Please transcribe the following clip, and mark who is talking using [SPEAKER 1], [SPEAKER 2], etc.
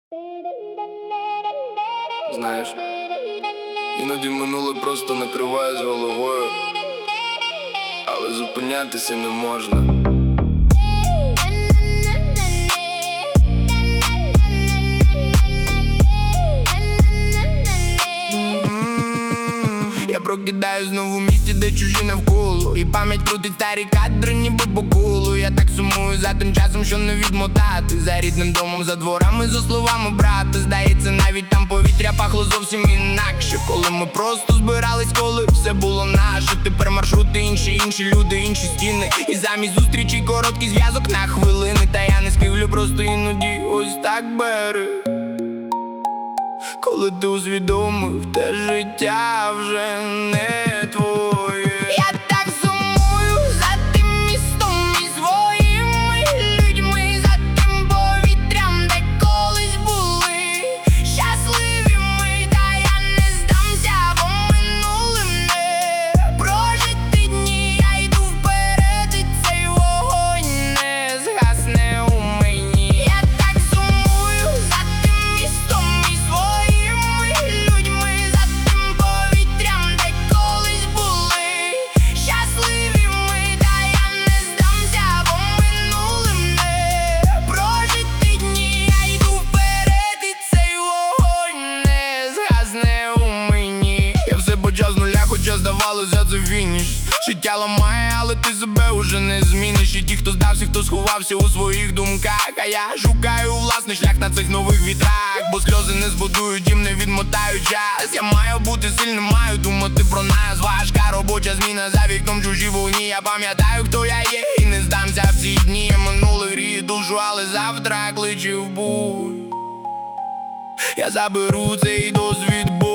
[SPEAKER 1] Знаєш, іноді минуле просто накриває з головою, але зупинятися не можна. Я прокидаюсь знову в місті, де чужі навколо, і пам'ять крутить старі кадри, ніби по колу. Я так сумую за тим часом, що не відмотати, за рідним домом, за дворами, за словами брата. Здається, навіть там повітря пахло зовсім інакше, коли ми просто збирались, коли все було наше. Тепер маршрути інші люди, інші стіни, і замість зустрічей короткий зв'язок на хвилини. Та я не скривлю, просто іноді ось так бери. Коли ти усвідомив, те життя вже не твоє. Я так сумую за тим містом і своїми людьми, за тим повітрям, де колись були щасливі ми. Та я не здамся, бо минулим не прожити дні. Я йду вперед, і цей вогонь не згасне у мені. Я так сумую за тим містом і своїми людьми, за тим повітрям, де колись були щасливі ми. Та я не здамся, бо минулим не прожити дні. Я йду вперед, і цей вогонь не згасне у мені. Я все почав з нуля, хоча здавалося це фініш. Життя ламає, але ти себе уже не зміниш. І ті, хто здався, хто сховався у своїх думках. А я шукаю власний шлях на цих нових вітрах, бо сльози не збудують, дім не відмотають час. Я маю бути сильним, маю думати про нас. Важка робоча зміна, за вікном чужі вогні. Я пам'ятаю, хто я є, і не здамся в ці дні. Минуле гріє душу, але завтра кличе в бой. Я заберу цей досвід.